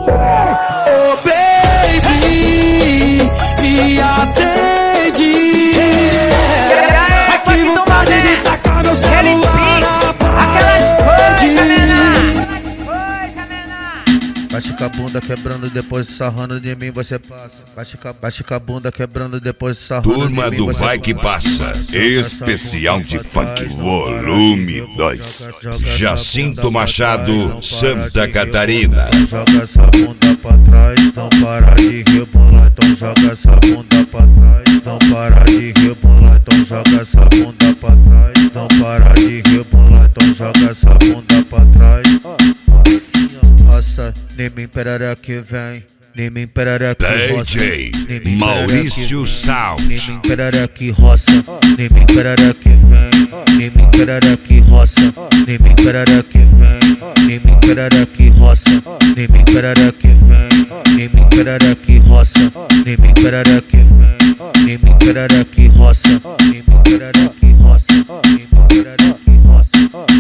Oh baby, me atende. Aqui do Mané, aquele pique, aquelas coisas, menor. Bate com a bunda quebrando, depois sarrando de mim você passa. Bate com a bunda quebrando, depois sarrando Turma de mim do você Vai Que Passa, especial de funk volume 2. Jacinto Machado, Santa Catarina. Joga essa bunda pra trás, não para de rebolar. Então joga essa bunda pra trás, não para de rebolar. Então joga essa bunda pra trás, não para de rebolar. Então joga essa bunda pra trás. Roça, nem me imperará que vem, nem me imperará que roça. DJ Maurício Sound. Nem me imperará que roça, nem me imperará que vem, nem me imperará que roça, nem me imperará que vem, nem me imperará que roça, nem me imperará que vem, nem me imperará que roça, nem me imperará que vem, nem me imperará que roça, nem me imperará que roça, nem me imperará que roça.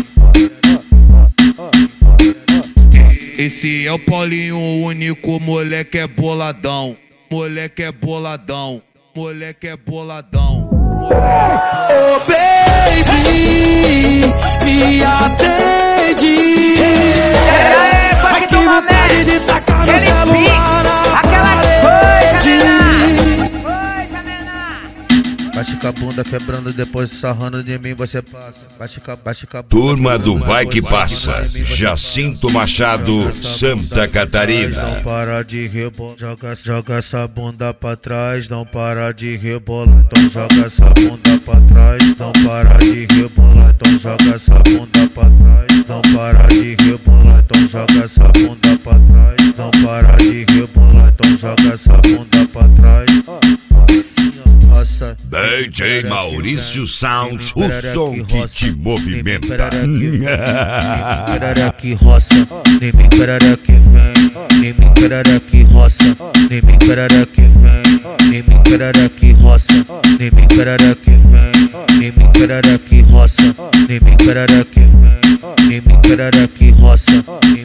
Esse é o Paulinho, o único moleque é boladão. Moleque é boladão. Moleque é boladão. Oh baby, me atende. Aqui do Mané, aquele pique, aquelas coisas, menor. Bate com a bunda quebrando, depois sarrando de mim você passa. Bate com a bunda. Turma do Vai Que Passa, Jacinto Machado, Santa Catarina. Não para de rebolar, joga essa bunda pra trás, não para de rebolar. Então joga essa bunda pra trás, não para de rebolar. Então joga essa bunda pra trás, não para de rebolar. Então joga essa bunda pra trás, não para de rebolar. Então joga essa bunda pra trás. Roça, DJ Maurício Sound, o som que te movimenta. nem me imperará que roça, nem me imperará que vem, nem me imperará que roça, nem me imperará que vem, nem me imperará que roça, nem me imperará que vem, nem me imperará que roça, nem me imperará que vem, nem me imperará que roça.